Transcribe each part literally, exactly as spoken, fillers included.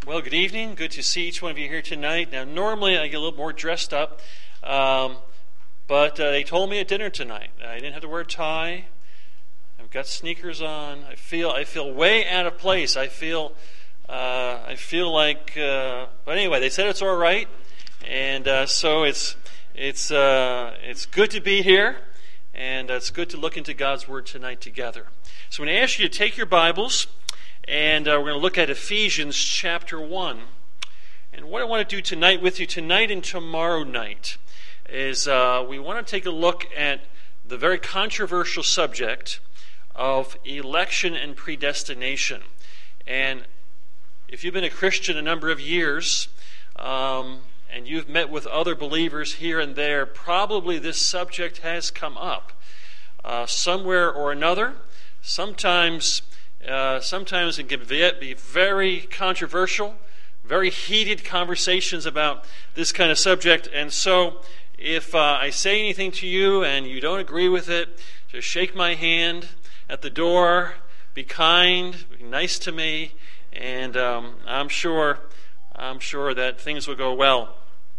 Well, good evening. Good to see each one of you here tonight. Now, normally I get a little more dressed up, um, but uh, they told me at dinner tonight I didn't have to wear a tie. I've got sneakers on. I feel I feel way out of place. I feel uh, I feel like. Uh, but anyway, they said it's all right, and uh, so it's it's uh, it's good to be here, and uh, it's good to look into God's Word tonight together. So I'm going to ask you to take your Bibles. And uh, we're going to look at Ephesians chapter one. And what I want to do tonight with you, tonight and tomorrow night, is uh, we want to take a look at the very controversial subject of election and predestination. And if you've been a Christian a number of years, um, and you've met with other believers here and there, probably this subject has come up uh, somewhere or another. Sometimes... Uh, sometimes it can be very controversial, very heated conversations about this kind of subject. And so if uh, I say anything to you and you don't agree with it, just shake my hand at the door, be kind, be nice to me, and um, I'm sure, I'm sure that things will go well.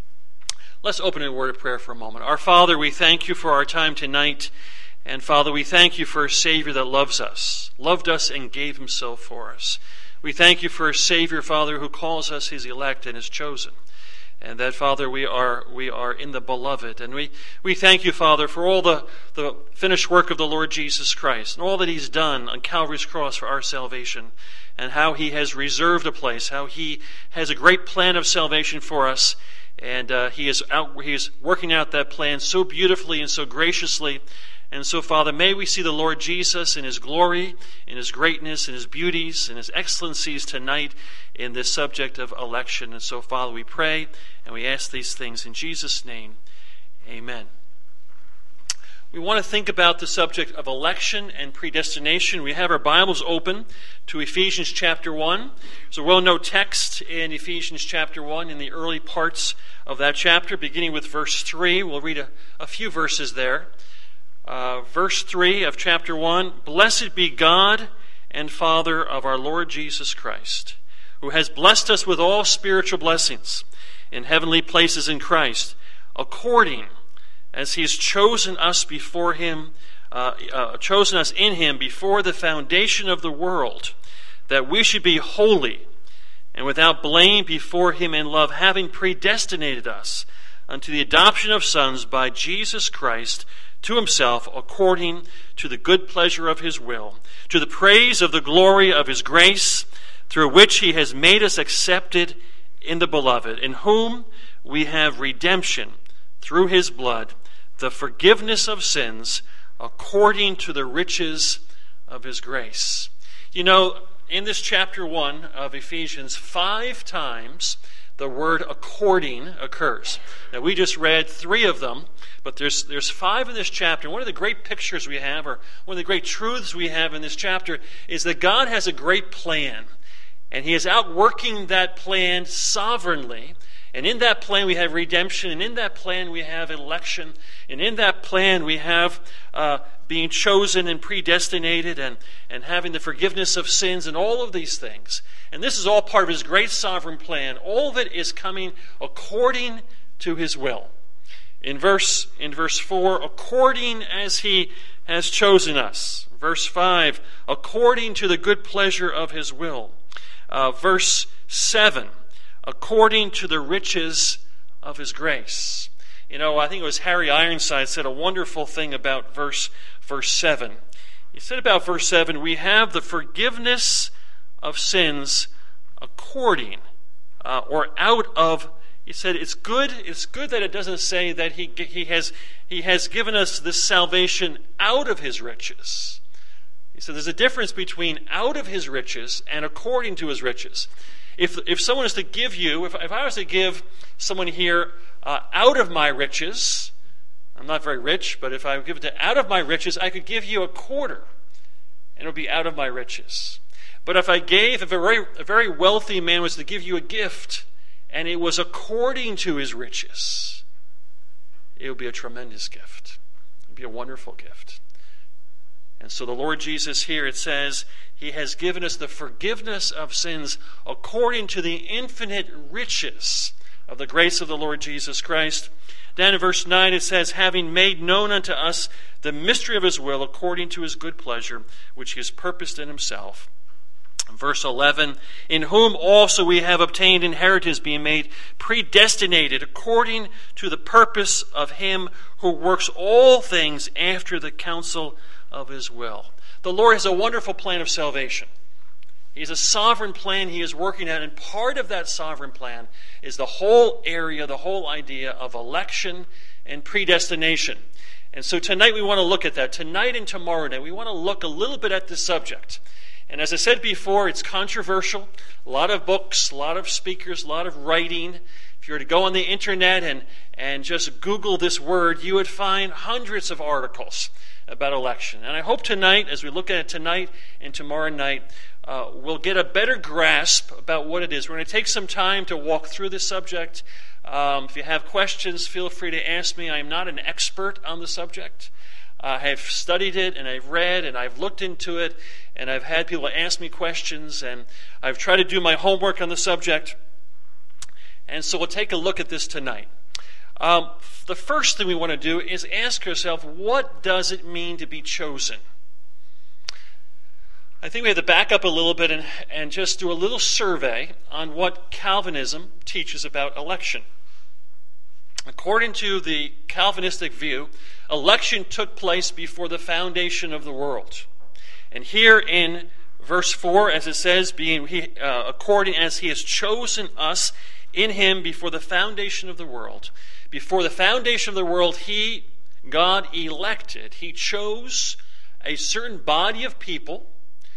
Let's open in a word of prayer for a moment. Our Father, we thank you for our time tonight. And Father, we thank you for a Savior that loves us, loved us and gave himself for us. We thank you for a Savior, Father, who calls us his elect and his chosen. And that, Father, we are we are in the beloved. And we, we thank you, Father, for all the, the finished work of the Lord Jesus Christ and all that he's done on Calvary's cross for our salvation, and how he has reserved a place, how he has a great plan of salvation for us. And uh, he is out, he is working out that plan so beautifully and so graciously. And so, Father, may we see the Lord Jesus in his glory, in his greatness, in his beauties, in his excellencies tonight in this subject of election. And so, Father, we pray and we ask these things in Jesus' name. Amen. We want to think about the subject of election and predestination. We have our Bibles open to Ephesians chapter one. There's a well-known text in Ephesians chapter one in the early parts of that chapter, beginning with verse three. We'll read a, a few verses there. Uh, verse three of chapter one, Blessed be God and Father of our Lord Jesus Christ, who has blessed us with all spiritual blessings in heavenly places in Christ, according as he has chosen us before him, uh, uh, chosen us in him before the foundation of the world, that we should be holy and without blame before him in love, having predestinated us unto the adoption of sons by Jesus Christ, to himself, according to the good pleasure of his will, to the praise of the glory of his grace, through which he has made us accepted in the beloved, in whom we have redemption through his blood, the forgiveness of sins, according to the riches of his grace. You know, in this chapter one of Ephesians, five times the word according occurs. Now, we just read three of them, but there's there's five in this chapter. One of the great pictures we have, or one of the great truths we have in this chapter, is that God has a great plan, and he is outworking that plan sovereignly. And in that plan we have redemption, and in that plan we have election, and in that plan we have uh, being chosen and predestinated, and, and having the forgiveness of sins, and all of these things. And this is all part of his great sovereign plan. All of it is coming according to his will. In verse, in verse four, according as he has chosen us. Verse five, according to the good pleasure of his will. Uh, verse seven, according to the riches of his grace. You know, I think it was Harry Ironside said a wonderful thing about verse, verse seven. He said about verse seven, we have the forgiveness of sins according, uh, or out of. He said it's good. It's good that it doesn't say that he he has he has given us this salvation out of his riches. He said there's a difference between out of his riches and according to his riches. If if someone is to give you, if if I was to give someone here uh, out of my riches, I'm not very rich, but if I give it to out of my riches, I could give you a quarter, and it would be out of my riches. But if I gave, if a very a very wealthy man was to give you a gift, and it was according to his riches, it would be a tremendous gift. It would be a wonderful gift. And so the Lord Jesus here, it says, he has given us the forgiveness of sins according to the infinite riches of the grace of the Lord Jesus Christ. Then in verse nine it says, having made known unto us the mystery of his will according to his good pleasure, which he has purposed in himself. Verse eleven, in whom also we have obtained inheritance, being made predestinated according to the purpose of him who works all things after the counsel of his will. The Lord has a wonderful plan of salvation. He has a sovereign plan he is working at, and part of that sovereign plan is the whole area, the whole idea of election and predestination. And so tonight we want to look at that. Tonight and tomorrow night we want to look a little bit at this subject. And as I said before, it's controversial. A lot of books, a lot of speakers, a lot of writing. If you were to go on the internet and, and just Google this word, you would find hundreds of articles about election. And I hope tonight, as we look at it tonight and tomorrow night, uh, we'll get a better grasp about what it is. We're going to take some time to walk through this subject. Um, if you have questions, feel free to ask me. I am not an expert on the subject. Uh, I've studied it, and I've read, and I've looked into it, and I've had people ask me questions, and I've tried to do my homework on the subject. And so we'll take a look at this tonight. Um, the first thing we want to do is ask ourselves, what does it mean to be chosen? I think we have to back up a little bit and, and just do a little survey on what Calvinism teaches about election. According to the Calvinistic view, election took place before the foundation of the world. And here in verse four, as it says, being he, uh, according as he has chosen us in him before the foundation of the world. Before the foundation of the world, he, God, elected. He chose a certain body of people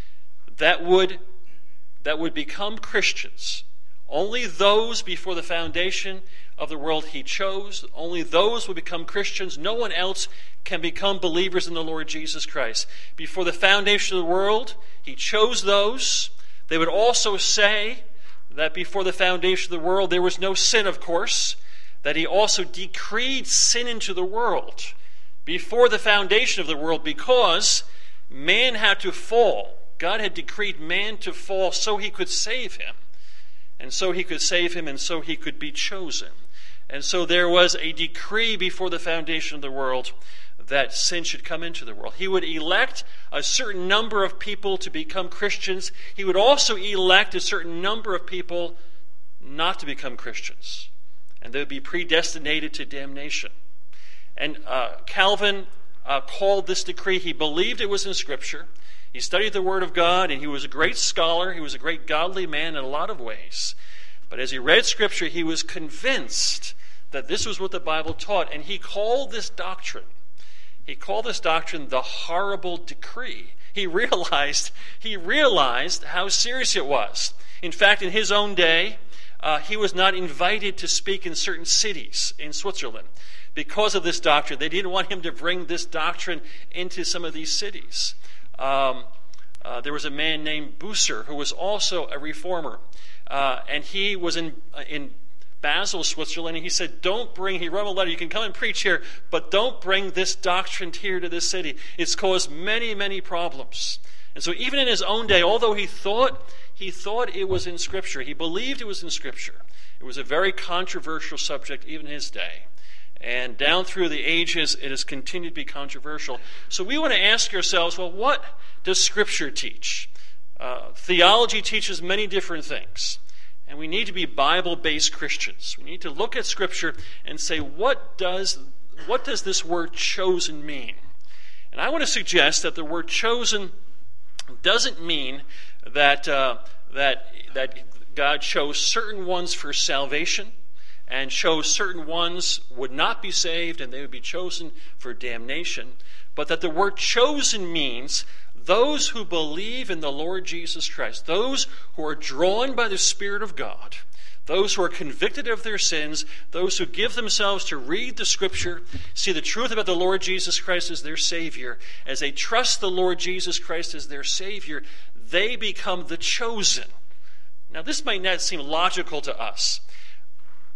that would, that would become Christians. Only those before the foundation of the world he chose. Only those will become Christians. No one else can become believers in the Lord Jesus Christ. Before the foundation of the world, he chose those. They would also say that before the foundation of the world, there was no sin, of course. That he also decreed sin into the world before the foundation of the world, because man had to fall. God had decreed man to fall so he could save him. And so he could save him, and so he could be chosen. And so there was a decree before the foundation of the world that sin should come into the world. He would elect a certain number of people to become Christians. He would also elect a certain number of people not to become Christians. And they would be predestinated to damnation. And uh, Calvin uh, called this decree, he believed it was in Scripture. He studied the Word of God, and he was a great scholar. He was a great godly man in a lot of ways. But as he read Scripture, he was convinced that this was what the Bible taught. And he called this doctrine, he called this doctrine the horrible decree. He realized, he realized how serious it was. In fact, in his own day, uh, he was not invited to speak in certain cities in Switzerland because of this doctrine. They didn't want him to bring this doctrine into some of these cities. Um, uh, there was a man named Bucer who was also a reformer. Uh, and he was in uh, in Basel, Switzerland, and he said, don't bring, he wrote a letter, you can come and preach here, but don't bring this doctrine here to this city. It's caused many, many problems. And so even in his own day, although he thought, he thought it was in Scripture, he believed it was in Scripture, it was a very controversial subject even in his day. And down through the ages, it has continued to be controversial. So we want to ask ourselves, well, what does Scripture teach? Uh, theology teaches many different things. And we need to be Bible-based Christians. We need to look at Scripture and say, what does, what does this word chosen mean? And I want to suggest that the word chosen doesn't mean that, uh, that, that God chose certain ones for salvation and chose certain ones would not be saved and they would be chosen for damnation. But that the word chosen means those who believe in the Lord Jesus Christ, those who are drawn by the Spirit of God, those who are convicted of their sins, those who give themselves to read the Scripture, see the truth about the Lord Jesus Christ as their Savior, as they trust the Lord Jesus Christ as their Savior, they become the chosen. Now, this might not seem logical to us.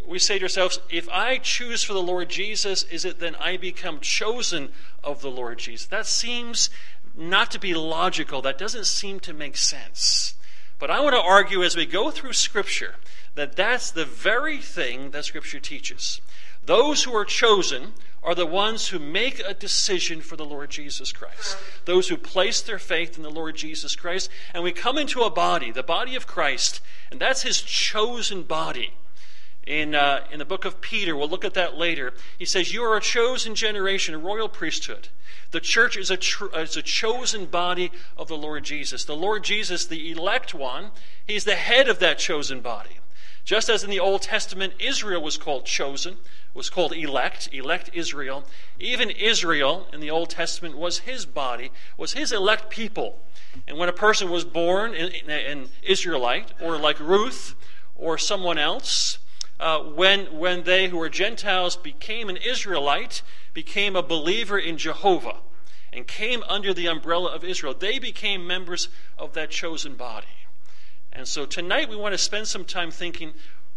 we say to ourselves, if I choose for the Lord Jesus, is it then I become chosen of the Lord Jesus? That seems not to be logical. That doesn't seem to make sense. But I want to argue as we go through Scripture that that's the very thing that Scripture teaches. Those who are chosen are the ones who make a decision for the Lord Jesus Christ. Those who place their faith in the Lord Jesus Christ. And we come into a body, the body of Christ, and that's his chosen body. In, uh, in the book of Peter, we'll look at that later. He says, you are a chosen generation, a royal priesthood. The church is a, tr- is a chosen body of the Lord Jesus. The Lord Jesus, the elect one, he's the head of that chosen body. Just as in the Old Testament, Israel was called chosen, was called elect, elect Israel. Even Israel in the Old Testament was his body, was his elect people. And when a person was born an Israelite, or like Ruth, or someone else, uh, when, when they who were Gentiles became an Israelite, became a believer in Jehovah, and came under the umbrella of Israel, they became members of that chosen body. And so tonight we want to spend some time thinking,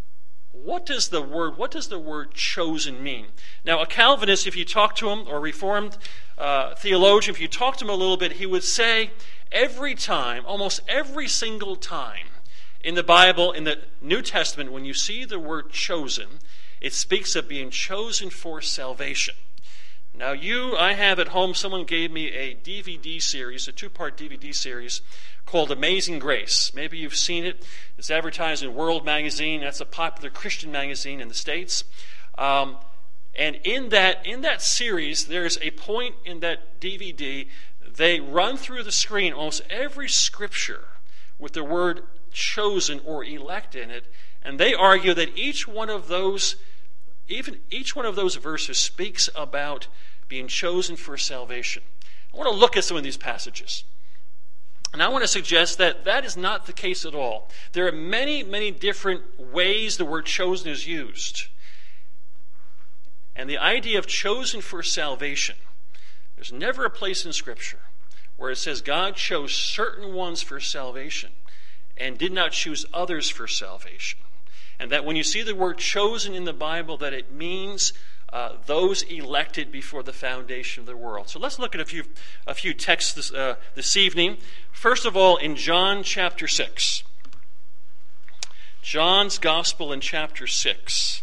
what does the word, what does the word chosen mean? Now, a Calvinist, if you talk to him, or a Reformed uh, theologian, if you talk to him a little bit, he would say every time, almost every single time in the Bible, in the New Testament, when you see the word chosen, it speaks of being chosen for salvation. Now you, I have at home, someone gave me a D V D series, a two-part D V D series called Amazing Grace. Maybe you've seen it. It's advertised in World Magazine. That's a popular Christian magazine in the States. Um, and in that, in that series, there's a point in that D V D, they run through the screen almost every scripture with the word chosen or elect in it, and they argue that each one of those Even each one of those verses speaks about being chosen for salvation. I want to look at some of these passages. And I want to suggest that that is not the case at all. There are many, many different ways the word chosen is used. And the idea of chosen for salvation, there's never a place in Scripture where it says God chose certain ones for salvation and did not choose others for salvation. And that when you see the word chosen in the Bible, that it means uh, those elected before the foundation of the world. So let's look at a few a few texts this, uh, this evening. First of all, in John chapter six. John's Gospel in chapter six.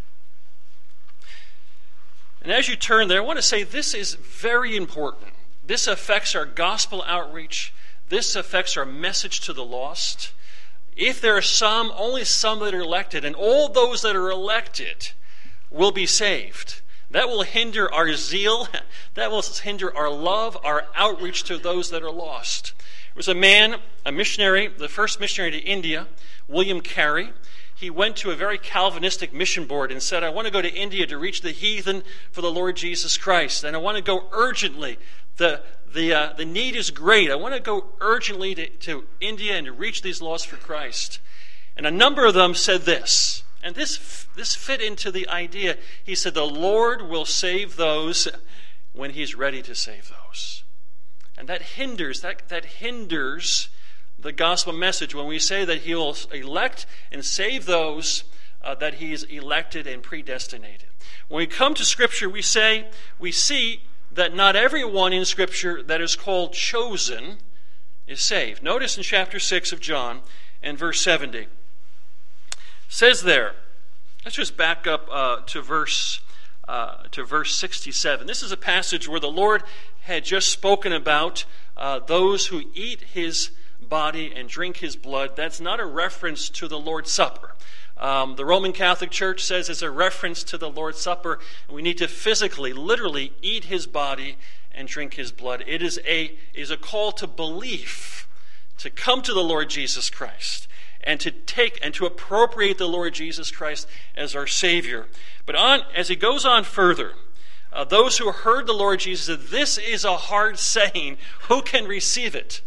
And as you turn there, I want to say this is very important. This affects our gospel outreach. This affects our message to the lost. If there are some, only some that are elected, and all those that are elected will be saved. That will hinder our zeal. That will hinder our love, our outreach to those that are lost. There was a man, a missionary, the first missionary to India, William Carey. He went to a very Calvinistic mission board and said, I want to go to India to reach the heathen for the Lord Jesus Christ. And I want to go urgently. The The uh, the need is great. I want to go urgently to, to India and to reach these lost for Christ. And a number of them said this, and this this fit into the idea. He said, the Lord will save those when he's ready to save those. And that hinders, that, that hinders the gospel message when we say that he will elect and save those uh, that he's elected and predestinated. When we come to Scripture, we say, we see that not everyone in Scripture that is called chosen is saved. Notice in chapter six of John and verse seventy. It says there, let's just back up uh, to verse uh, to verse sixty-seven. This is a passage where the Lord had just spoken about uh, those who eat his body and drink his blood. That's not a reference to the Lord's Supper. Um, the Roman Catholic Church says it's a reference to the Lord's Supper. We need to physically, literally eat his body and drink his blood. It is a, is a call to belief, to come to the Lord Jesus Christ, and to take and to appropriate the Lord Jesus Christ as our Savior. But on as he goes on further, uh, those who heard the Lord Jesus said, this is a hard saying. Who can receive it?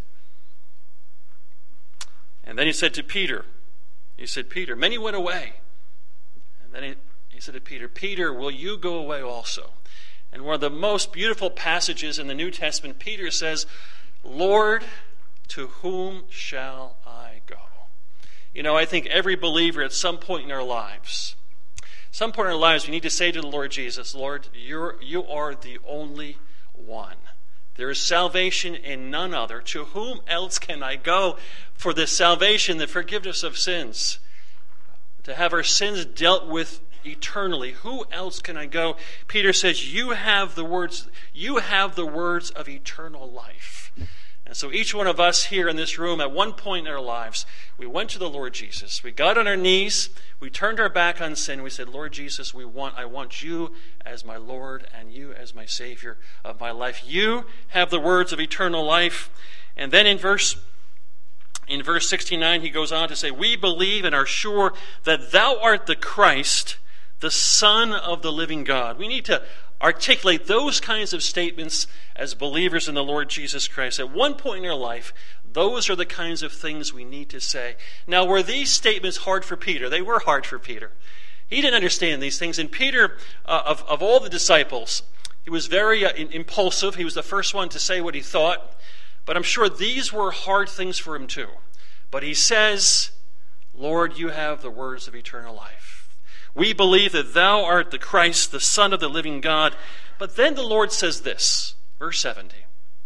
And then he said to Peter, He said, Peter, many went away. And then he, he said to Peter, Peter, will you go away also? And one of the most beautiful passages in the New Testament, Peter says, Lord, to whom shall I go? You know, I think every believer at some point in our lives, Some point in our lives, we need to say to the Lord Jesus, Lord, you're, you are the only one. There is salvation in none other. To whom else can I go for the salvation, the forgiveness of sins? To have our sins dealt with eternally. Who else can I go? Peter says, you have the words, you have the words of eternal life. And so each one of us here in this room, at one point in our lives, we went to the Lord Jesus. We got on our knees. We turned our back on sin. We said, Lord Jesus, we want, I want you as my Lord and you as my Savior of my life. You have the words of eternal life. And then in verse, in verse sixty-nine, he goes on to say, we believe and are sure that thou art the Christ, the Son of the living God. We need to articulate those kinds of statements as believers in the Lord Jesus Christ. At one point in our life, those are the kinds of things we need to say. Now, were these statements hard for Peter? They were hard for Peter. He didn't understand these things. And Peter, uh, of, of all the disciples, he was very uh, impulsive. He was the first one to say what he thought. But I'm sure these were hard things for him too. But he says, Lord, you have the words of eternal life. We believe that thou art the Christ, the Son of the living God. But then the Lord says this, verse seventy.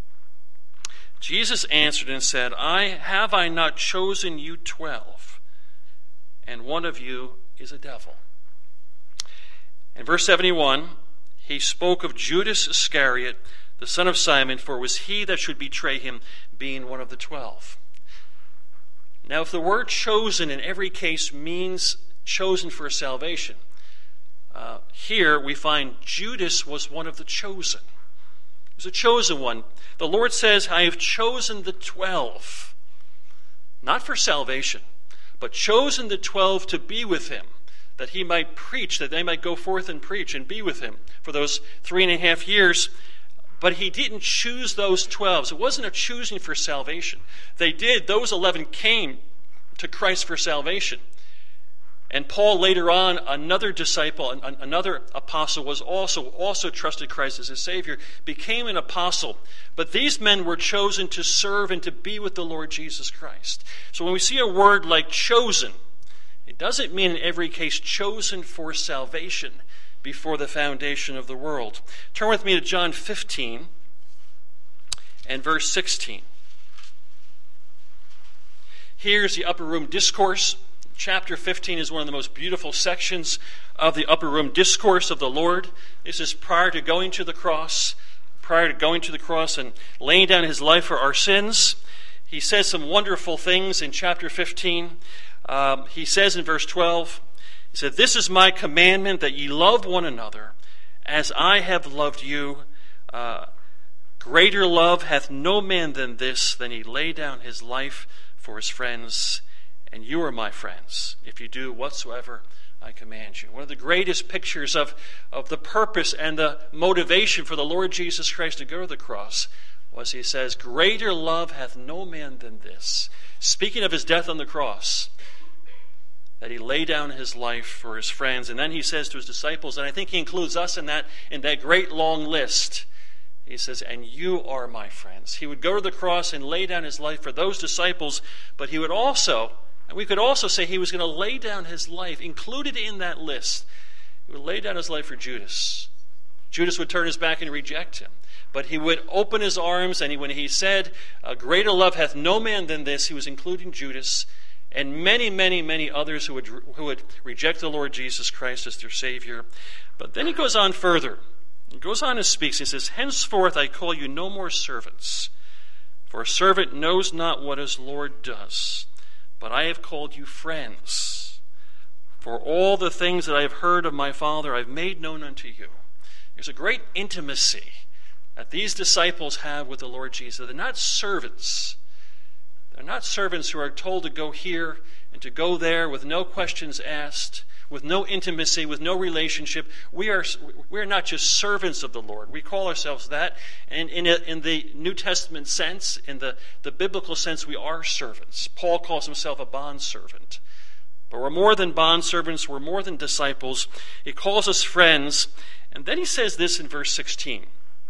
Jesus answered and said, I have I not chosen you twelve, and one of you is a devil. In verse seventy-one, he spoke of Judas Iscariot, the son of Simon, for it was he that should betray him, being one of the twelve. Now, if the word chosen in every case means chosen for salvation, uh, here we find Judas was one of the chosen. He was a chosen one. The Lord says, I have chosen the twelve, not for salvation, but chosen the twelve to be with him, that he might preach, that they might go forth and preach and be with him for those three and a half years. But he didn't choose those twelve. It wasn't a choosing for salvation. They did. Those eleven came to Christ for salvation. And Paul later on, another disciple, another apostle, was also, also trusted Christ as his Savior, became an apostle. But these men were chosen to serve and to be with the Lord Jesus Christ. So when we see a word like chosen, it doesn't mean in every case chosen for salvation before the foundation of the world. Turn with me to John fifteen and verse sixteen. Here's the upper room discourse. Chapter fifteen is one of the most beautiful sections of the upper room discourse of the Lord. This is prior to going to the cross, prior to going to the cross and laying down his life for our sins. He says some wonderful things in chapter fifteen. Um, he says in verse twelve, he said, this is my commandment, that ye love one another, as I have loved you. Uh, greater love hath no man than this, than he lay down his life for his friends. And you are my friends, if you do whatsoever I command you. One of the greatest pictures of, of the purpose and the motivation for the Lord Jesus Christ to go to the cross was, he says, greater love hath no man than this. Speaking of his death on the cross, that he laid down his life for his friends. And then he says to his disciples, and I think he includes us in that, in that great long list, he says, and you are my friends. He would go to the cross and lay down his life for those disciples, but he would also, and we could also say he was going to lay down his life, included in that list, he would lay down his life for Judas. Judas would turn his back and reject him. But he would open his arms, and he, when he said, a greater love hath no man than this, he was including Judas, and many, many, many others who would, who would reject the Lord Jesus Christ as their Savior. But then he goes on further. He goes on and speaks. He says, henceforth I call you no more servants, for a servant knows not what his Lord does. But I have called you friends. For all the things that I have heard of my Father I have made known unto you. There's a great intimacy that these disciples have with the Lord Jesus. They're not servants. They're not servants who are told to go here and to go there with no questions asked, with no intimacy, with no relationship. We are we are not just servants of the Lord. We call ourselves that. And in, a, in the New Testament sense, in the, the biblical sense, we are servants. Paul calls himself a bondservant. But we're more than bondservants. We're more than disciples. He calls us friends. And then he says this in verse sixteen.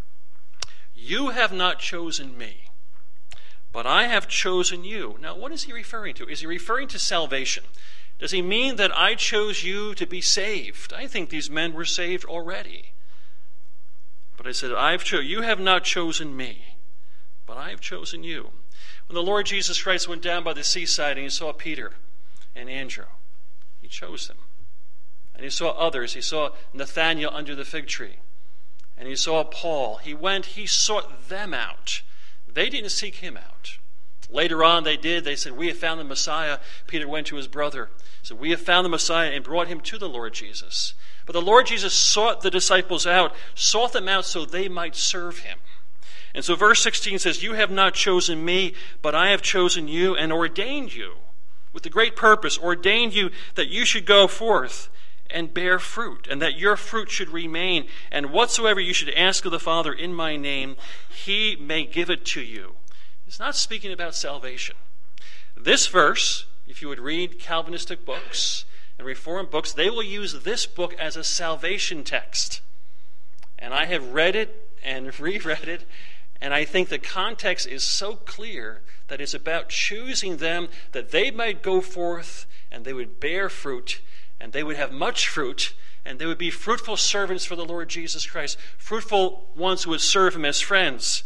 You have not chosen me, but I have chosen you. Now, what is he referring to? Is he referring to salvation? Does he mean that I chose you to be saved? I think these men were saved already. But I said, I've cho- you have not chosen me, but I have chosen you. When the Lord Jesus Christ went down by the seaside and he saw Peter and Andrew, he chose them. And he saw others. He saw Nathanael under the fig tree. And he saw Paul. He went, he sought them out. They didn't seek him out. Later on they did. They said, we have found the Messiah. Peter went to his brother. Said, we have found the Messiah, and brought him to the Lord Jesus. But the Lord Jesus sought the disciples out, sought them out so they might serve him. And so verse sixteen says, you have not chosen me, but I have chosen you and ordained you with the great purpose, ordained you that you should go forth and bear fruit, and that your fruit should remain. And whatsoever you should ask of the Father in my name, he may give it to you. It's not speaking about salvation. This verse, if you would read Calvinistic books and Reformed books, they will use this book as a salvation text. And I have read it and reread it, and I think the context is so clear that it's about choosing them that they might go forth and they would bear fruit, and they would have much fruit, and they would be fruitful servants for the Lord Jesus Christ, fruitful ones who would serve him as friends.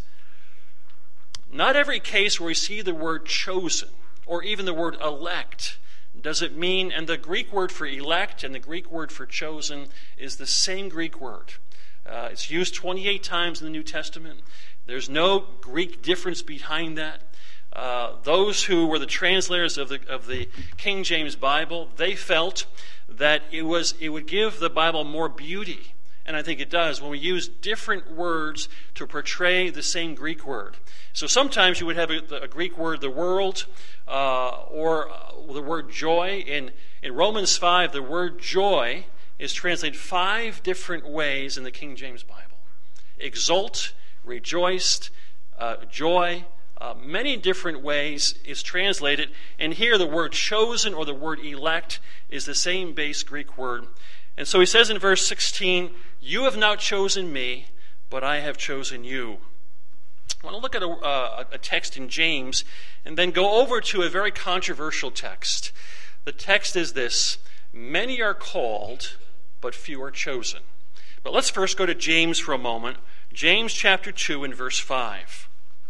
Not every case where we see the word chosen, or even the word elect, does it mean, and the Greek word for elect and the Greek word for chosen is the same Greek word. Uh, it's used twenty-eight times in the New Testament. There's no Greek difference behind that. Uh, those who were the translators of the of the King James Bible, they felt that it was it would give the Bible more beauty. And I think it does when we use different words to portray the same Greek word. So sometimes you would have a, a Greek word, the world, uh, or uh, the word joy. In, in Romans five, the word joy is translated five different ways in the King James Bible. Exult, rejoiced, uh, joy, uh, many different ways is translated. And here the word chosen or the word elect is the same base Greek word. And so he says in verse sixteen, you have not chosen me, but I have chosen you. I want to look at a, uh, a text in James and then go over to a very controversial text. The text is this: many are called, but few are chosen. But let's first go to James for a moment. James chapter two and verse five.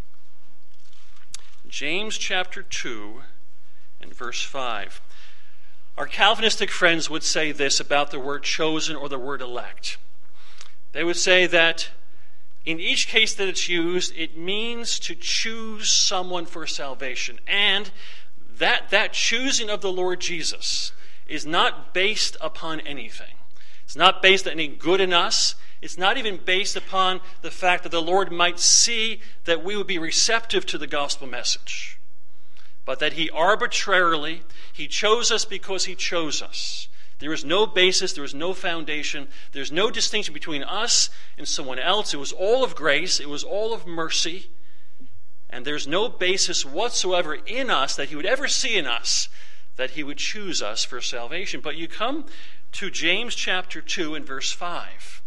James chapter two and verse five. Our Calvinistic friends would say this about the word chosen or the word elect. They would say that in each case that it's used, it means to choose someone for salvation. And that, that choosing of the Lord Jesus is not based upon anything. It's not based on any good in us. It's not even based upon the fact that the Lord might see that we would be receptive to the gospel message. But that he arbitrarily, he chose us because he chose us. There is no basis, there is no foundation, there's no distinction between us and someone else. It was all of grace, it was all of mercy, and there's no basis whatsoever in us that he would ever see in us that he would choose us for salvation. But you come to James chapter two and verse five.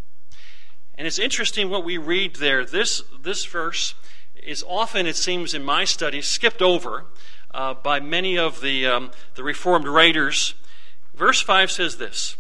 And it's interesting what we read there. This, this verse is often, it seems in my studies, skipped over uh, by many of the, um, the Reformed writers. Verse five says this: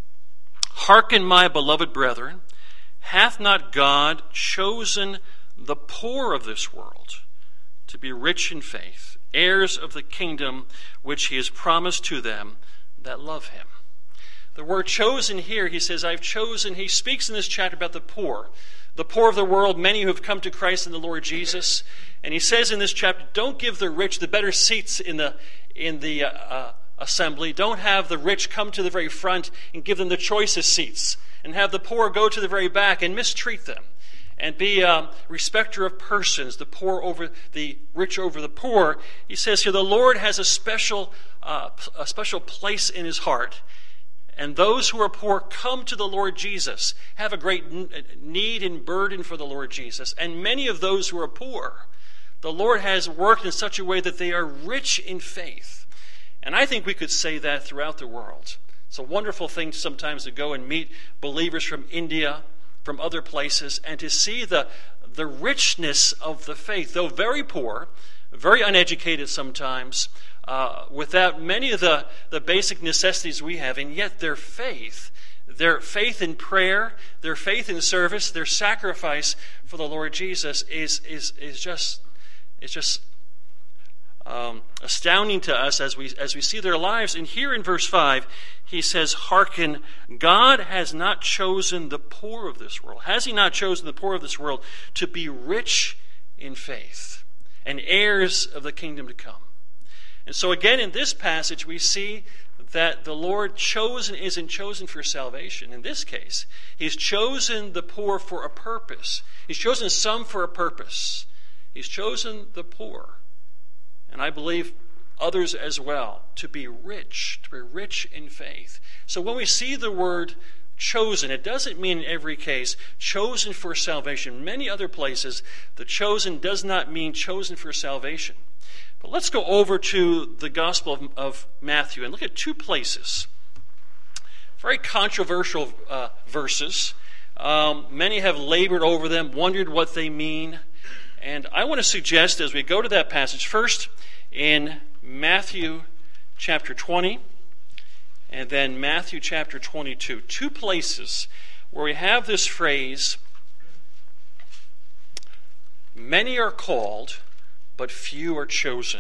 hearken, my beloved brethren, hath not God chosen the poor of this world to be rich in faith, heirs of the kingdom which he has promised to them that love him? The word chosen here, he says, I've chosen. He speaks in this chapter about the poor. The poor of the world, many who have come to Christ in the Lord Jesus. And he says in this chapter, don't give the rich the better seats in the in the uh, uh, assembly. Don't have the rich come to the very front and give them the choicest seats, and have the poor go to the very back and mistreat them, and be a respecter of persons, the poor over the rich over the poor. He says here, the Lord has a special uh, a special place in his heart. And those who are poor come to the Lord Jesus, have a great need and burden for the Lord Jesus. And many of those who are poor, the Lord has worked in such a way that they are rich in faith. And I think we could say that throughout the world. It's a wonderful thing sometimes to go and meet believers from India, from other places, and to see the, the richness of the faith. Though very poor, very uneducated sometimes, uh, without many of the, the basic necessities we have, and yet their faith, their faith in prayer, their faith in service, their sacrifice for the Lord Jesus is is is just is just um, astounding to us as we as we see their lives. And here in verse five, he says, "Hearken, God has not chosen the poor of this world. Has he not chosen the poor of this world to be rich in faith and heirs of the kingdom to come?" And so again in this passage we see that the Lord chosen isn't chosen for salvation. In this case, he's chosen the poor for a purpose. He's chosen some for a purpose. He's chosen the poor, and I believe others as well, to be rich, to be rich in faith. So when we see the word chosen, it doesn't mean in every case chosen for salvation. Many other places, the chosen does not mean chosen for salvation. But let's go over to the Gospel of, of Matthew and look at two places. Very controversial uh, verses. Um, many have labored over them, wondered what they mean. And I want to suggest as we go to that passage, first in Matthew chapter twenty, and then Matthew chapter twenty-two. Two places where we have this phrase, "Many are called, but few are chosen."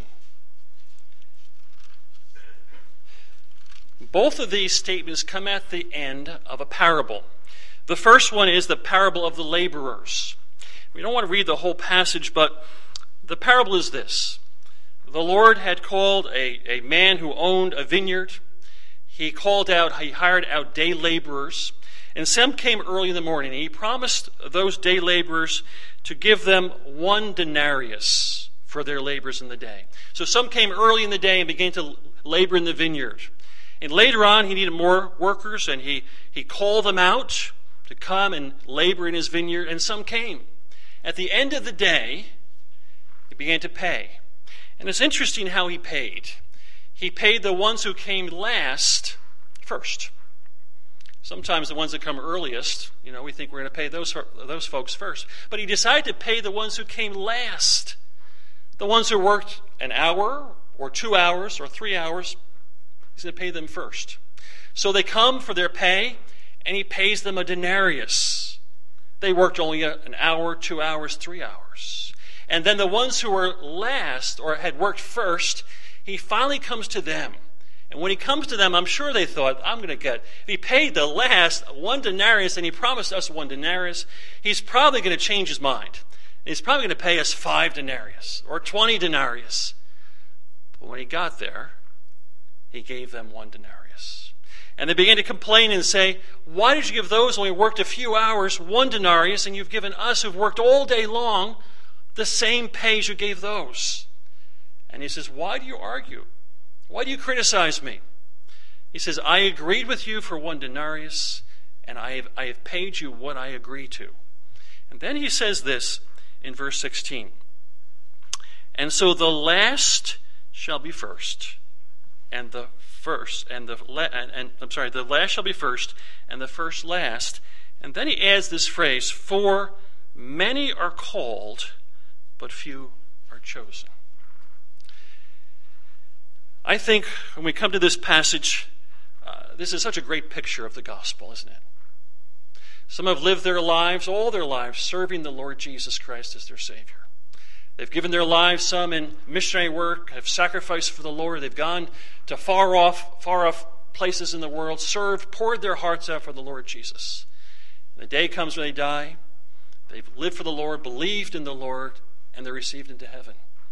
Both of these statements come at the end of a parable. The first one is the parable of the laborers. We don't want to read the whole passage, but the parable is this. The Lord had called a, a man who owned a vineyard. He called out, he hired out day laborers, and some came early in the morning. And he promised those day laborers to give them one denarius for their labors in the day. So some came early in the day and began to labor in the vineyard. And later on, he needed more workers, and he, he called them out to come and labor in his vineyard, and some came. At the end of the day, he began to pay. And it's interesting how he paid. He paid the ones who came last first. Sometimes the ones that come earliest, you know, we think we're going to pay those, those folks first. But he decided to pay the ones who came last. The ones who worked an hour or two hours or three hours, he's going to pay them first. So they come for their pay, and he pays them a denarius. They worked only an hour, two hours, three hours. And then the ones who were last or had worked first, he finally comes to them. And when he comes to them, I'm sure they thought, I'm going to get, if he paid the last one denarius and he promised us one denarius, he's probably going to change his mind. He's probably going to pay us five denarius or twenty denarius. But when he got there, he gave them one denarius. And they began to complain and say, why did you give those who only worked a few hours one denarius, and you've given us who've worked all day long the same pay as you gave those? And he says, why do you argue? Why do you criticize me? He says, I agreed with you for one denarius, and I have, I have paid you what I agree to. And then he says this in verse sixteen. And so the last shall be first, and the first, and the la- and, and I'm sorry, the last shall be first, and the first last. And then he adds this phrase, for many are called, but few are chosen. I think when we come to this passage, uh, this is such a great picture of the gospel, isn't it? Some have lived their lives, all their lives, serving the Lord Jesus Christ as their Savior. They've given their lives, some in missionary work, have sacrificed for the Lord. They've gone to far off, far off places in the world, served, poured their hearts out for the Lord Jesus. And the day comes when they die. They've lived for the Lord, believed in the Lord, and they're received into heaven.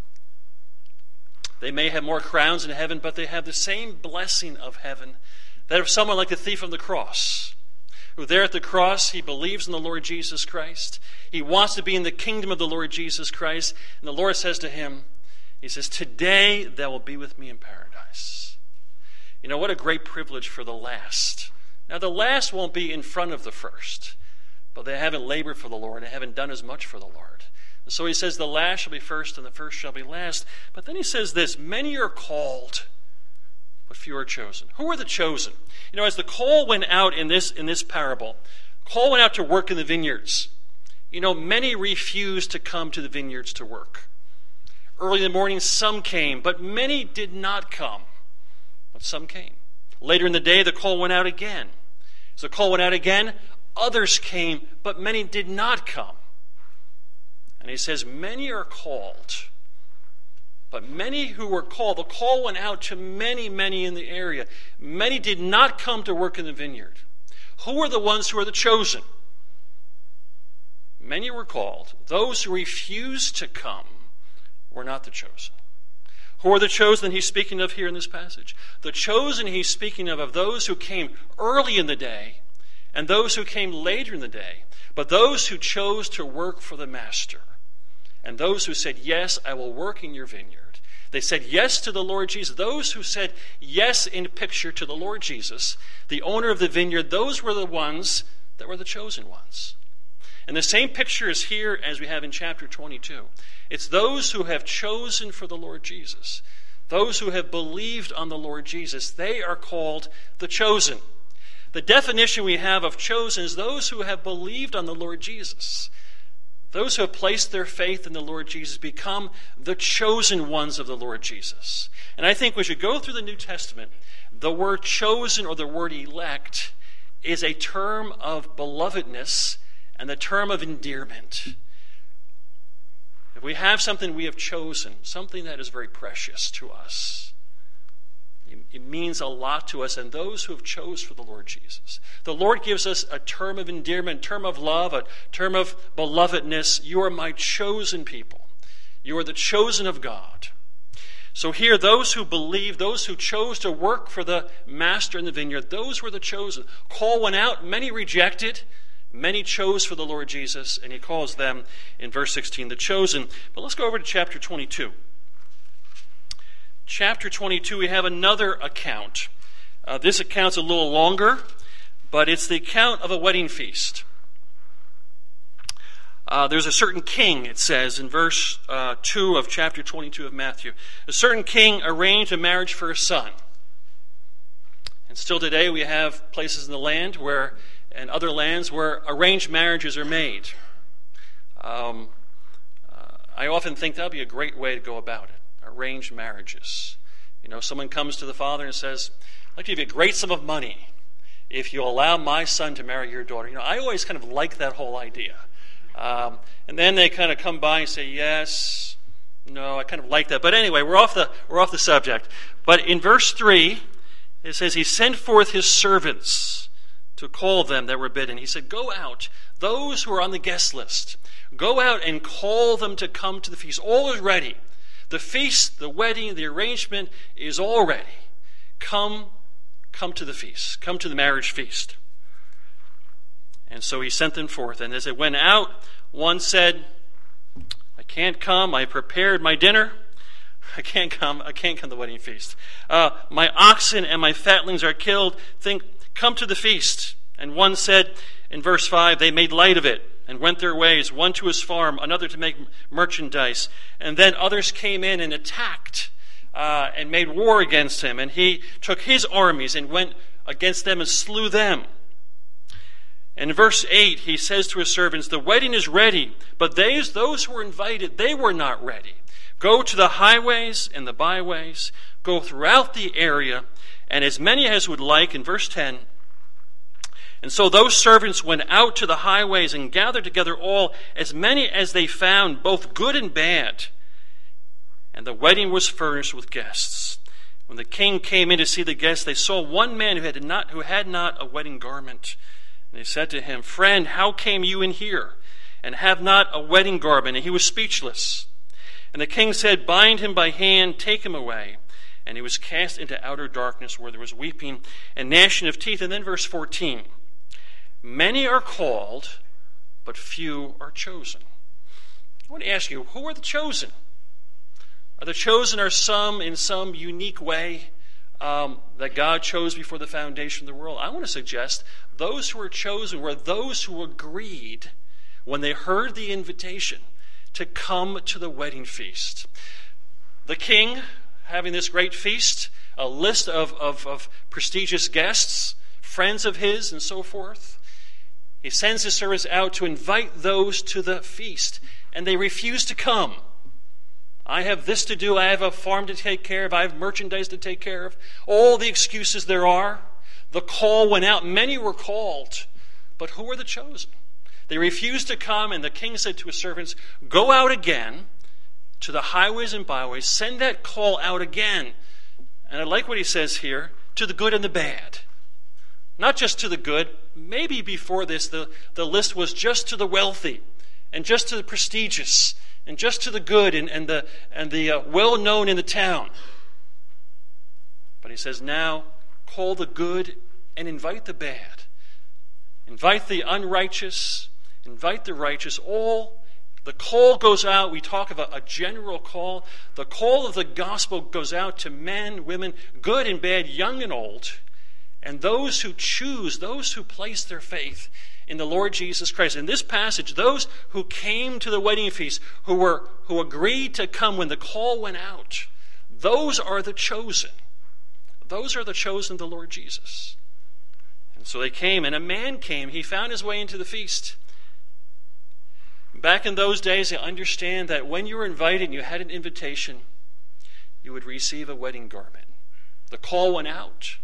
They may have more crowns in heaven, but they have the same blessing of heaven that of someone like the thief on the cross, who there at the cross, he believes in the Lord Jesus Christ. He wants to be in the kingdom of the Lord Jesus Christ. And the Lord says to him, he says, today thou wilt be with me in paradise. You know, what a great privilege for the last. Now, the last won't be in front of the first, but they haven't labored for the Lord. They haven't done as much for the Lord. And so he says, the last shall be first and the first shall be last. But then he says this, many are called, but few are chosen. Who are the chosen? You know, as the call went out in this, in this parable, call went out to work in the vineyards. You know, many refused to come to the vineyards to work. Early in the morning, some came, but many did not come. But some came. Later in the day, the call went out again. As the call went out again, others came, but many did not come. And he says, many are called, but many who were called, the call went out to many, many in the area. Many did not come to work in the vineyard. Who are the ones who are the chosen? Many were called. Those who refused to come were not the chosen. Who are the chosen he's speaking of here in this passage? The chosen he's speaking of, of those who came early in the day and those who came later in the day, but those who chose to work for the master and those who said, yes, I will work in your vineyard. They said yes to the Lord Jesus. Those who said yes in picture to the Lord Jesus, the owner of the vineyard, those were the ones that were the chosen ones. And the same picture is here as we have in chapter twenty-two. It's those who have chosen for the Lord Jesus. Those who have believed on the Lord Jesus. They are called the chosen. The definition we have of chosen is those who have believed on the Lord Jesus. Those who have placed their faith in the Lord Jesus become the chosen ones of the Lord Jesus. And I think we should go through the New Testament. The word chosen or the word elect is a term of belovedness and the term of endearment. If we have something we have chosen, something that is very precious to us, it means a lot to us and those who have chose for the Lord Jesus. The Lord gives us a term of endearment, term of love, a term of belovedness. You are my chosen people. You are the chosen of God. So here, those who believe, those who chose to work for the master in the vineyard, those were the chosen. Call went out, many rejected, many chose for the Lord Jesus, and he calls them in verse sixteen the chosen. But let's go over to chapter twenty-two. Chapter twenty-two, we have another account. Uh, this account's a little longer, but it's the account of a wedding feast. Uh, there's a certain king, it says in verse uh, two of chapter twenty-two of Matthew. A certain king arranged a marriage for his son. And still today we have places in the land where, and other lands where arranged marriages are made. Um, uh, I often think that would be a great way to go about it. Arranged marriages. You know, someone comes to the father and says, I'd like to give you a great sum of money if you allow my son to marry your daughter. You know, I always kind of like that whole idea. Um, and then they kind of come by and say, yes, no, I kind of like that. But anyway, we're off the we're off the subject. But in verse three, it says, he sent forth his servants to call them that were bidden. He said, go out, those who are on the guest list, go out and call them to come to the feast. All is ready. The feast, the wedding, the arrangement is all ready. Come, come to the feast. Come to the marriage feast. And so he sent them forth. And as they went out, one said, I can't come. I prepared my dinner. I can't come. I can't come to the wedding feast. Uh, my oxen and my fatlings are killed. Think, come to the feast. And one said in verse five, they made light of it and went their ways, one to his farm, another to make merchandise. And then others came in and attacked uh, and made war against him. And he took his armies and went against them and slew them. And in verse eight, he says to his servants, the wedding is ready, but they, those who were invited, they were not ready. Go to the highways and the byways, go throughout the area, and as many as would like, in verse ten, and so those servants went out to the highways and gathered together all, as many as they found, both good and bad. And the wedding was furnished with guests. When the king came in to see the guests, they saw one man who had not, who had not a wedding garment. And they said to him, friend, how came you in here and have not a wedding garment? And he was speechless. And the king said, bind him by hand, take him away. And he was cast into outer darkness where there was weeping and gnashing of teeth. And then verse fourteen. Many are called, but few are chosen. I want to ask you, who are the chosen? Are the chosen are some in some unique way um, that God chose before the foundation of the world? I want to suggest those who were chosen were those who agreed when they heard the invitation to come to the wedding feast. The king, having this great feast, a list of, of, of prestigious guests, friends of his and so forth. He sends his servants out to invite those to the feast, and they refuse to come. I have this to do. I have a farm to take care of. I have merchandise to take care of. All the excuses there are. The call went out. Many were called. But who were the chosen? They refused to come, and the king said to his servants, go out again to the highways and byways. Send that call out again. And I like what he says here, to the good and the bad. Not just to the good. Maybe before this, the, the list was just to the wealthy and just to the prestigious and just to the good and, and the, and the uh, well-known in the town. But he says, now call the good and invite the bad. Invite the unrighteous, invite the righteous. All the call goes out. We talk of a, a general call. The call of the gospel goes out to men, women, good and bad, young and old. And those who choose, those who place their faith in the Lord Jesus Christ. In this passage, those who came to the wedding feast, who were who agreed to come when the call went out, those are the chosen. Those are the chosen of the Lord Jesus. And so they came, and a man came. He found his way into the feast. Back in those days, I understand that when you were invited and you had an invitation, you would receive a wedding garment. The call went out.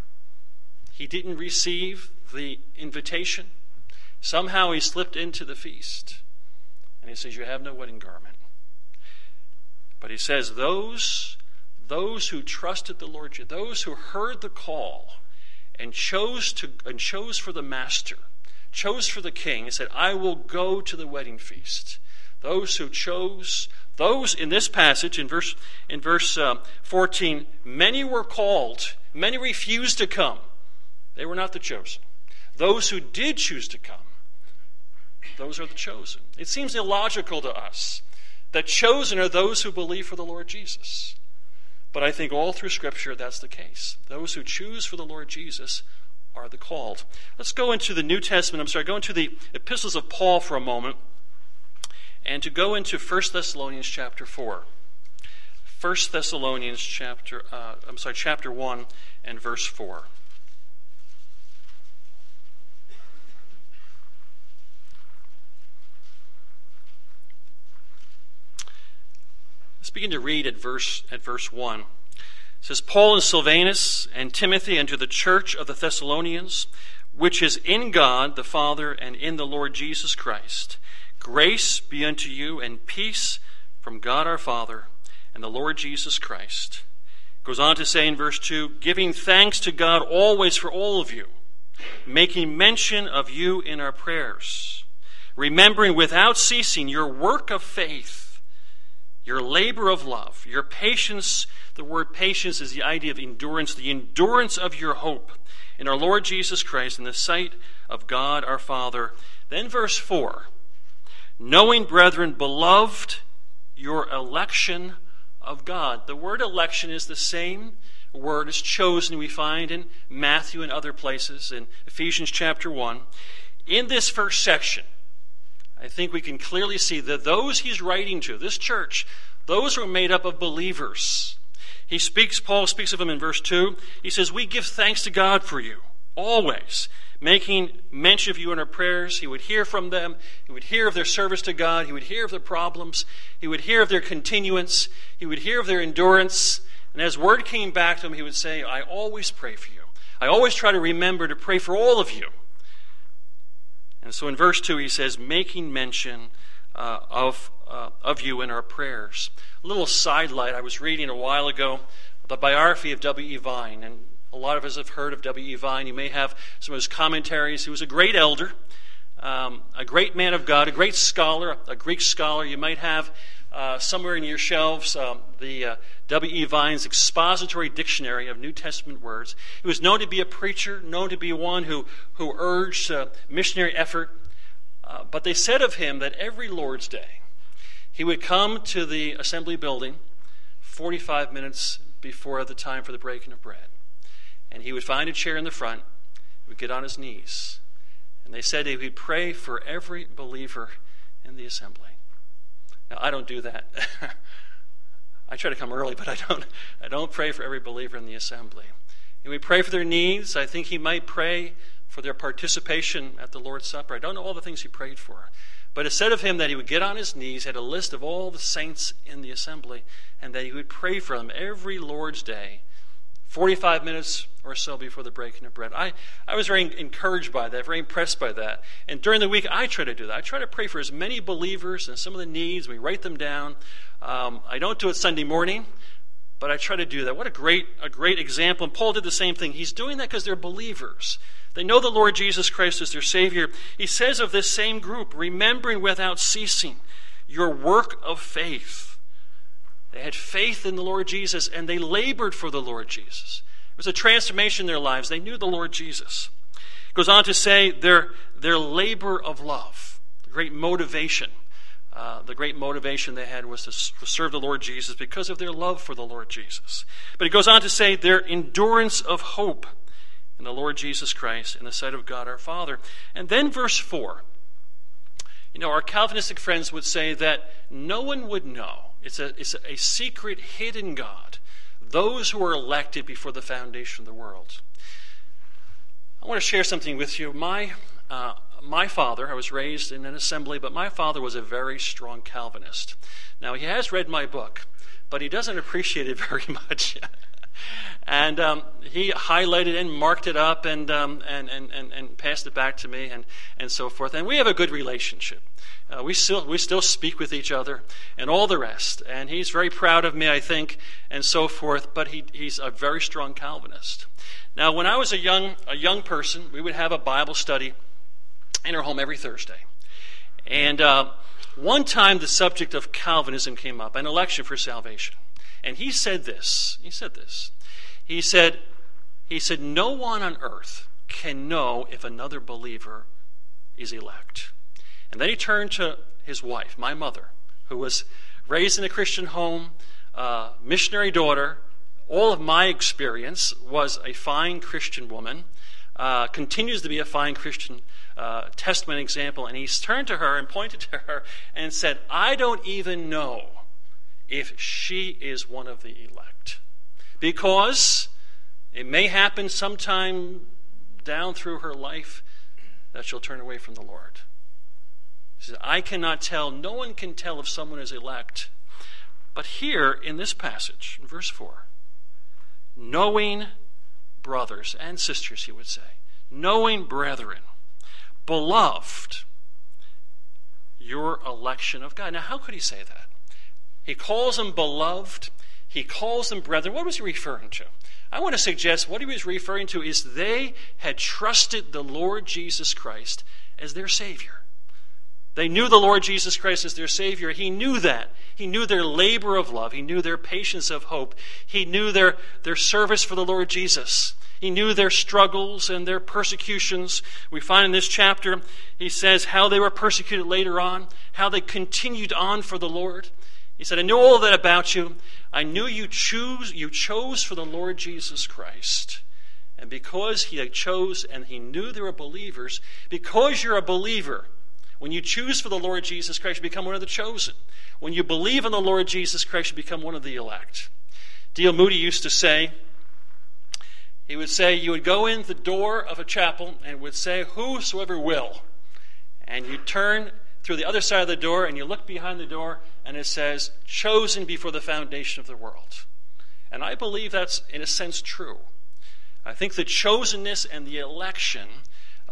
He didn't receive the invitation. Somehow he slipped into the feast. And he says, you have no wedding garment. But he says, those, those who trusted the Lord, those who heard the call and chose to and chose for the master, chose for the king, and said, I will go to the wedding feast. Those who chose, those in this passage, in verse, in verse uh, fourteen, many were called, many refused to come. They were not the chosen. Those who did choose to come, those are the chosen. It seems illogical to us that chosen are those who believe for the Lord Jesus. But I think all through Scripture that's the case. Those who choose for the Lord Jesus are the called. Let's go into the New Testament. I'm sorry, go into the epistles of Paul for a moment, and to go into First Thessalonians chapter four. First Thessalonians chapter, uh, I'm sorry, chapter one and verse four. Let's begin to read at verse at verse one. It says, Paul and Silvanus and Timothy unto the church of the Thessalonians, which is in God the Father and in the Lord Jesus Christ. Grace be unto you and peace from God our Father and the Lord Jesus Christ. It goes on to say in verse two, giving thanks to God always for all of you, making mention of you in our prayers, remembering without ceasing your work of faith, your labor of love, your patience. The word patience is the idea of endurance, the endurance of your hope in our Lord Jesus Christ in the sight of God our Father. Then verse four, knowing, brethren, beloved, your election of God. The word election is the same word as chosen we find in Matthew and other places, in Ephesians chapter one. In this first section, I think we can clearly see that those he's writing to, this church, those who are made up of believers. He speaks, Paul speaks of them in verse two. He says, we give thanks to God for you, always, making mention of you in our prayers. He would hear from them. He would hear of their service to God. He would hear of their problems. He would hear of their continuance. He would hear of their endurance. And as word came back to him, he would say, I always pray for you. I always try to remember to pray for all of you. And so in verse two he says, making mention uh, of uh, of you in our prayers. A little sidelight, I was reading a while ago the biography of W E Vine, and a lot of us have heard of W E Vine. You may have some of his commentaries. He was a great elder, um, a great man of God, a great scholar, a Greek scholar. You might have uh, somewhere in your shelves um, the uh, W E Vine's expository dictionary of New Testament words. He was known to be a preacher, known to be one who, who urged uh, missionary effort. Uh, but they said of him that every Lord's Day, he would come to the assembly building forty-five minutes before the time for the breaking of bread. And he would find a chair in the front. He would get on his knees. And they said he would pray for every believer in the assembly. Now, I don't do that. I try to come early, but I don't, I don't pray for every believer in the assembly. And we pray for their needs. I think he might pray for their participation at the Lord's Supper. I don't know all the things he prayed for. But it said of him that he would get on his knees, had a list of all the saints in the assembly, and that he would pray for them every Lord's Day, forty-five minutes or so before the breaking of bread. I, I was very encouraged by that, very impressed by that. And during the week, I try to do that. I try to pray for as many believers and some of the needs. We write them down. Um, I don't do it Sunday morning, but I try to do that. What a great, a great example. And Paul did the same thing. He's doing that because they're believers. They know the Lord Jesus Christ as their Savior. He says of this same group, remembering without ceasing your work of faith. They had faith in the Lord Jesus, and they labored for the Lord Jesus. It was a transformation in their lives. They knew the Lord Jesus. It goes on to say their, their labor of love, the great motivation. Uh, the great motivation they had was to, to serve the Lord Jesus because of their love for the Lord Jesus. But it goes on to say their endurance of hope in the Lord Jesus Christ in the sight of God our Father. And then verse four. You know, our Calvinistic friends would say that no one would know. It's a, it's a secret hidden God. Those who are elected before the foundation of the world. I want to share something with you. My uh, my father, I was raised in an assembly, but my father was a very strong Calvinist. Now, he has read my book, but he doesn't appreciate it very much. And um, he highlighted and marked it up and, um, and, and, and, and passed it back to me and, and so forth. And we have a good relationship. Uh, we still we still speak with each other and all the rest. And he's very proud of me, I think, and so forth. But he he's a very strong Calvinist. Now, when I was a young a young person, we would have a Bible study in our home every Thursday. And uh, one time the subject of Calvinism came up, an election for salvation. And he said this. He said this. He said, he said, no one on earth can know if another believer is elect. And then he turned to his wife, my mother, who was raised in a Christian home, uh, missionary daughter. All of my experience was a fine Christian woman, uh, continues to be a fine Christian uh, testament example. And he turned to her and pointed to her and said, I don't even know if she is one of the elect. Because it may happen sometime down through her life that she'll turn away from the Lord. He says, I cannot tell, no one can tell if someone is elect. But here in this passage, in verse four, knowing brothers and sisters, he would say, knowing brethren, beloved, your election of God. Now, how could he say that? He calls them beloved. He calls them brethren. What was he referring to? I want to suggest what he was referring to is they had trusted the Lord Jesus Christ as their Savior. They knew the Lord Jesus Christ as their Savior. He knew that. He knew their labor of love. He knew their patience of hope. He knew their, their service for the Lord Jesus. He knew their struggles and their persecutions. We find in this chapter, he says how they were persecuted later on, how they continued on for the Lord. He said, I knew all that about you. I knew you choose, you chose for the Lord Jesus Christ. And because he chose and he knew they were believers, because you're a believer, when you choose for the Lord Jesus Christ, you become one of the chosen. When you believe in the Lord Jesus Christ, you become one of the elect. D L Moody used to say, he would say, you would go in the door of a chapel and it would say, whosoever will. And you turn through the other side of the door and you look behind the door and it says, chosen before the foundation of the world. And I believe that's, in a sense, true. I think the chosenness and the election, uh,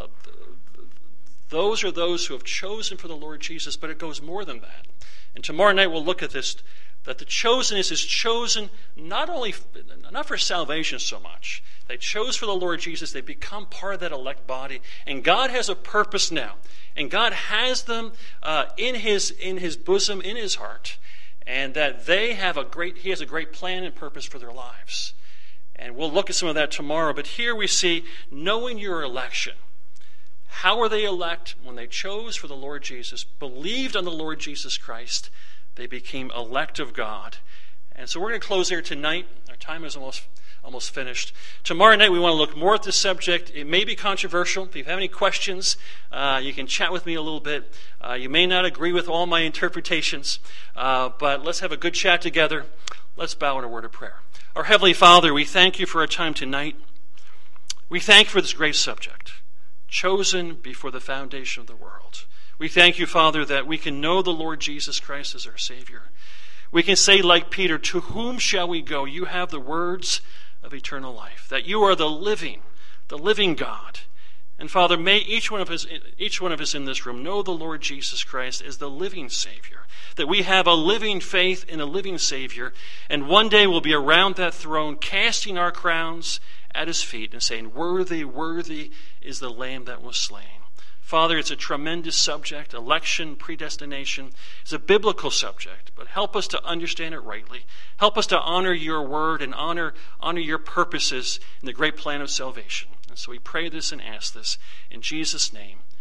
those are those who have chosen for the Lord Jesus, but it goes more than that. And tomorrow night we'll look at this, that the chosenness is chosen not only, not for salvation so much. They chose for the Lord Jesus. They become part of that elect body. And God has a purpose now. And God has them uh, in his in his bosom, in his heart. And that they have a great, he has a great plan and purpose for their lives. And we'll look at some of that tomorrow. But here we see, knowing your election. How are they elect? When they chose for the Lord Jesus, believed on the Lord Jesus Christ, they became elect of God. And so we're going to close here tonight. Our time is almost almost finished. Tomorrow night we want to look more at this subject. It may be controversial. If you have any questions, uh, you can chat with me a little bit. Uh, you may not agree with all my interpretations, uh, but let's have a good chat together. Let's bow in a word of prayer. Our Heavenly Father, we thank you for our time tonight. We thank you for this great subject, chosen before the foundation of the world. We thank you, Father, that we can know the Lord Jesus Christ as our Savior. We can say like Peter, to whom shall we go? You have the words of eternal life, that you are the living, the living God. And Father, may each one of us, each one of us in this room know the Lord Jesus Christ as the living Savior, that we have a living faith in a living Savior, and one day we'll be around that throne casting our crowns at his feet and saying, worthy, worthy is the Lamb that was slain. Father, it's a tremendous subject. Election, predestination is a biblical subject, but help us to understand it rightly. Help us to honor your word and honor, honor your purposes in the great plan of salvation. And so we pray this and ask this in Jesus' name.